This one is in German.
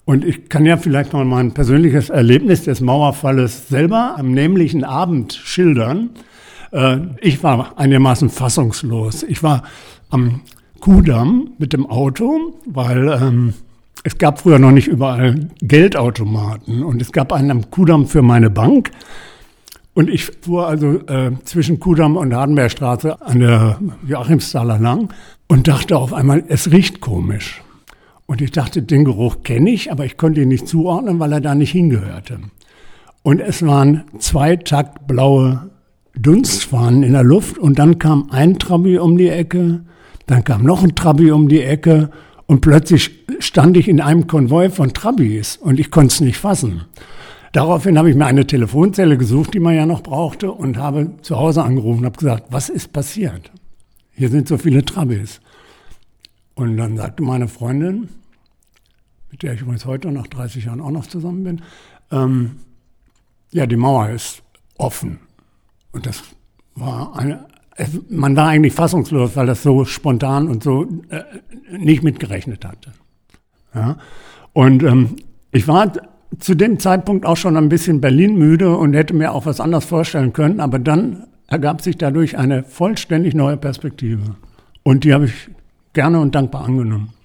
Und ich kann ja vielleicht mal mein persönliches Erlebnis des Mauerfalles selber am nämlichen Abend schildern. Ich war einigermaßen fassungslos. Ich war am Kudamm mit dem Auto, weil es gab früher noch nicht überall Geldautomaten. Und es gab einen am Kudamm für meine Bank. Und ich fuhr also zwischen Kudamm und Hardenbergstraße an der Joachimsthaler lang und dachte auf einmal, es riecht komisch. Und ich dachte, den Geruch kenne ich, aber ich konnte ihn nicht zuordnen, weil er da nicht hingehörte. Und es waren 2 taktblaue Dunstfahnen in der Luft und dann kam ein Trabi um die Ecke, dann kam noch ein Trabi um die Ecke und plötzlich stand ich in einem Konvoi von Trabis und ich konnte es nicht fassen. Daraufhin habe ich mir eine Telefonzelle gesucht, die man ja noch brauchte, und habe zu Hause angerufen und habe gesagt, was ist passiert? Hier sind so viele Trabis. Und dann sagte meine Freundin, mit der ich übrigens heute nach 30 Jahren auch noch zusammen bin, ja, die Mauer ist offen. Und das war man war eigentlich fassungslos, weil das so spontan und so nicht mitgerechnet hatte. Ja? Und ich war zu dem Zeitpunkt auch schon ein bisschen Berlin müde und hätte mir auch was anderes vorstellen können, aber dann ergab sich dadurch eine vollständig neue Perspektive. Und die habe ich gerne und dankbar angenommen.